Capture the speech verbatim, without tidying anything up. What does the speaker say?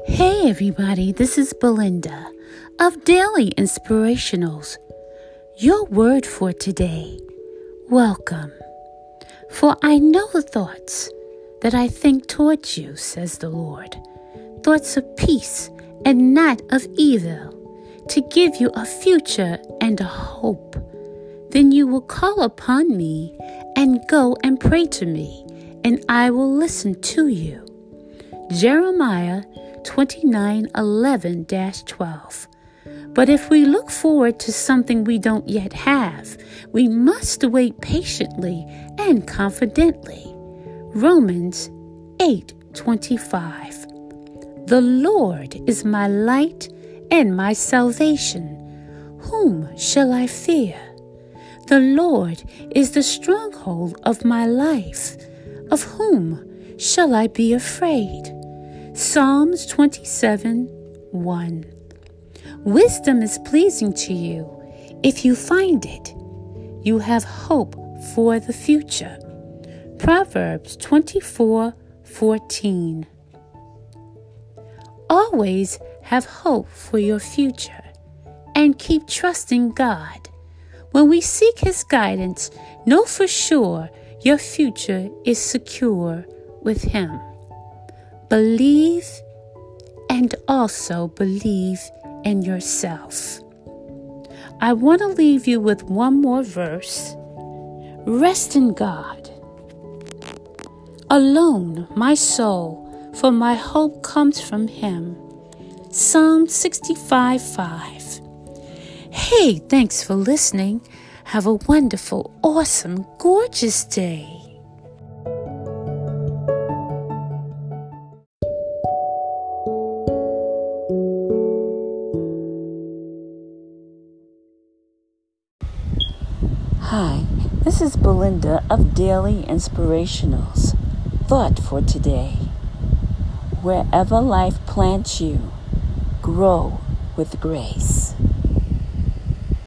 Hey everybody, this is Belinda of Daily Inspirationals. Your word for today, welcome. For I know the thoughts that I think towards you, says the Lord, thoughts of peace and not of evil, to give you a future and a hope. Then you will call upon me and go and pray to me, and I will listen to you. Jeremiah twenty-nine eleven twelve. But if we look forward to something we don't yet have, we must wait patiently and confidently. Romans eight twenty-five. The Lord is my light and my salvation. Whom shall I fear? The Lord is the stronghold of my life. Of whom shall I be afraid? Psalms twenty-seven one. Wisdom is pleasing to you. If you find it, you have hope for the future. Proverbs twenty-four fourteen. Always have hope for your future and keep trusting God. When we seek His guidance, know for sure your future is secure with Him. Believe and also believe in yourself. I want to leave you with one more verse. Rest in God. Alone, my soul, for my hope comes from Him. Psalm sixty-five five. Hey, thanks for listening. Have a wonderful, awesome, gorgeous day. Hi, this is Belinda of Daily Inspirationals. Thought for today. Wherever life plants you, grow with grace.